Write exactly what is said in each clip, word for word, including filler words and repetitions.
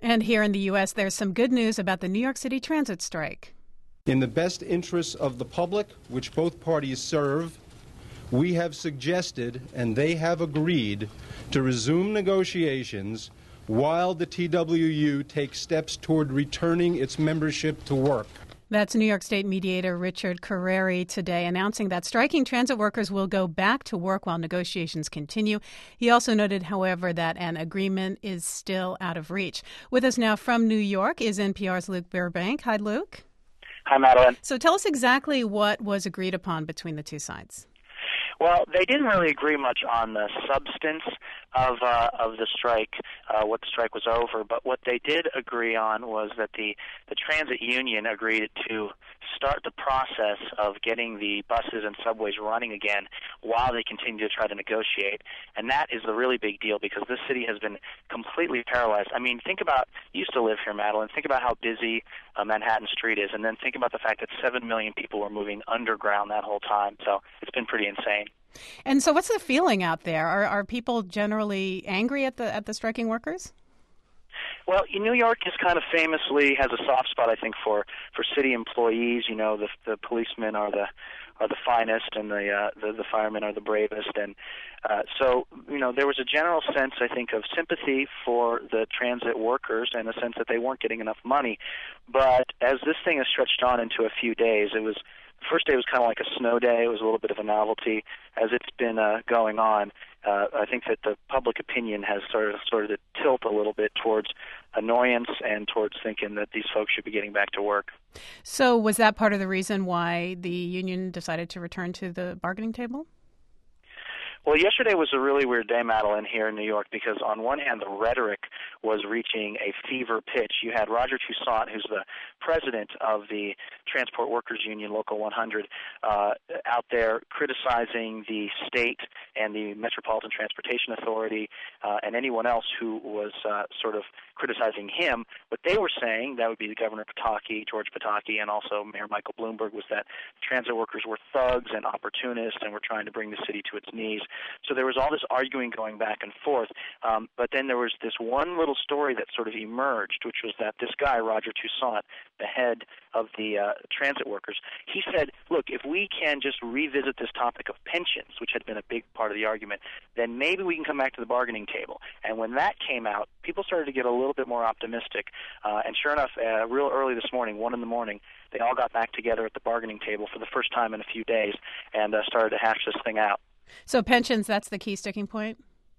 And here in the U S, there's some good news about the New York City transit strike. In the best interests of the public, which both parties serve, we have suggested, and they have agreed, to resume negotiations while the T W U takes steps toward returning its membership to work. That's New York State mediator Richard Carreri today announcing that striking transit workers will go back to work while negotiations continue. He also noted, however, that an agreement is still out of reach. With us now from New York is N P R's Luke Burbank. Hi, Luke. Hi, Madeline. So tell us exactly what was agreed upon between the two sides. Well, they didn't really agree much on the substance of uh, of the strike, uh, what the strike was over, but what they did agree on was that the, the transit union agreed to start the process of getting the buses and subways running again while they continue to try to negotiate. And that is the really big deal because this city has been completely paralyzed. I mean, think about, you used to live here, Madeline, think about how busy uh, Manhattan Street is, and then think about the fact that seven million people were moving underground that whole time. So it's been pretty insane. And so what's the feeling out there? Are are people generally angry at the at the striking workers? Well, New York is kind of famously has a soft spot, I think, for, for city employees. You know, the the policemen are the are the finest, and the uh, the, the firemen are the bravest, and uh, so you know there was a general sense, I think, of sympathy for the transit workers, and a sense that they weren't getting enough money. But as this thing has stretched on into a few days, it was. The first day was kind of like a snow day. It was a little bit of a novelty. As it's been uh, going on, uh, I think that the public opinion has started, started to tilt a little bit towards annoyance and towards thinking that these folks should be getting back to work. So was that part of the reason why the union decided to return to the bargaining table? Well, yesterday was a really weird day, Madeline, here in New York, because on one hand, the rhetoric was reaching a fever pitch. You had Roger Toussaint, who's the president of the Transport Workers Union, Local one hundred, uh, out there criticizing the state and the Metropolitan Transportation Authority uh, and anyone else who was uh, sort of criticizing him. What they were saying, that would be the Governor Pataki, George Pataki, and also Mayor Michael Bloomberg, was that transit workers were thugs and opportunists and were trying to bring the city to its knees. So there was all this arguing going back and forth, um, but then there was this one little story that sort of emerged, which was that this guy, Roger Toussaint, the head of the uh, transit workers, he said, look, if we can just revisit this topic of pensions, which had been a big part of the argument, then maybe we can come back to the bargaining table. And when that came out, people started to get a little bit more optimistic, uh, and sure enough, uh, real early this morning, one in the morning, they all got back together at the bargaining table for the first time in a few days and uh, started to hash this thing out. So pensions, that's the key sticking point?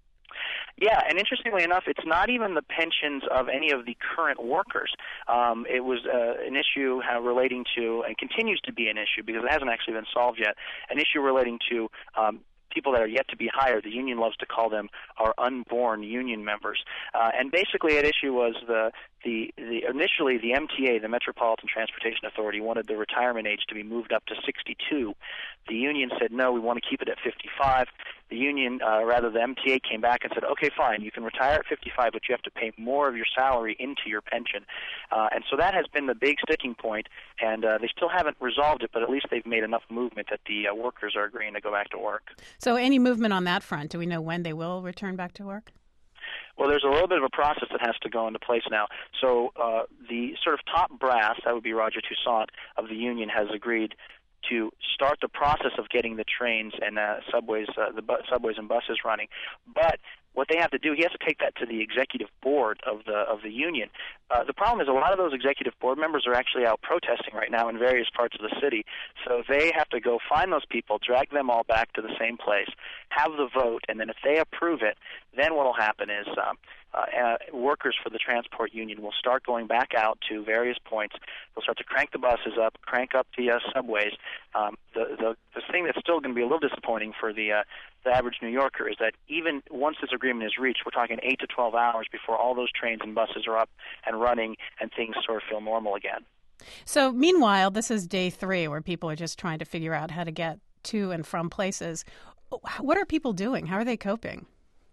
Yeah, and interestingly enough, it's not even the pensions of any of the current workers. Um, it was uh, an issue uh, relating to, and continues to be an issue because it hasn't actually been solved yet, an issue relating to um, people that are yet to be hired. The union loves to call them our unborn union members. Uh, and basically at issue was the, the, the initially the M T A, the Metropolitan Transportation Authority, wanted the retirement age to be moved up to sixty-two. The union said, no, we want to keep it at fifty-five. The union, uh, rather the M T A, came back and said, okay, fine, you can retire at fifty-five, but you have to pay more of your salary into your pension. Uh, and so that has been the big sticking point, and uh, they still haven't resolved it, but at least they've made enough movement that the uh, workers are agreeing to go back to work. So any movement on that front? Do we know when they will return back to work? Well, there's a little bit of a process that has to go into place now. So uh, the sort of top brass, that would be Roger Toussaint of the union, has agreed to start the process of getting the trains and uh, subways, uh, the bu- subways and buses running. But what they have to do, he has to take that to the executive board of the of the union. Uh, the problem is a lot of those executive board members are actually out protesting right now in various parts of the city. So they have to go find those people, drag them all back to the same place, have the vote, and then if they approve it, then what will happen is um, uh, uh, workers for the transport union will start going back out to various points. They'll start to crank the buses up, crank up the uh, subways. Um, the, the the thing that's still going to be a little disappointing for the uh, the average New Yorker is that even once this agreement is reached, we're talking eight to twelve hours before all those trains and buses are up and running and things sort of feel normal again. So meanwhile, this is day three where people are just trying to figure out how to get to and from places. What are people doing? How are they coping?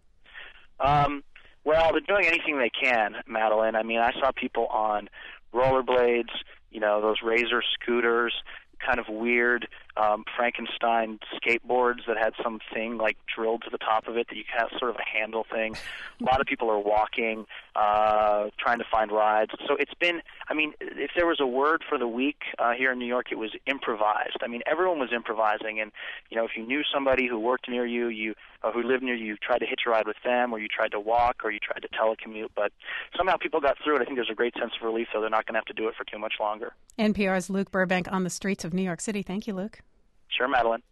Um, well, they're doing anything they can, Madeline. I mean, I saw people on rollerblades, you know, those Razor scooters, kind of weird um, Frankenstein skateboards that had something like drilled to the top of it that you have sort of a handle thing. A lot of people are walking, uh, trying to find rides. So it's been, I mean, if there was a word for the week uh, here in New York, it was improvised. I mean, everyone was improvising, and, you know, if you knew somebody who worked near you, you uh, who lived near you, you tried to hitch a ride with them, or you tried to walk, or you tried to telecommute, but somehow people got through it. I think there's a great sense of relief, though they're not going to have to do it for too much longer. N P R's Luke Burbank on the streets of New York City. Thank you, Luke. Sure, Madeline.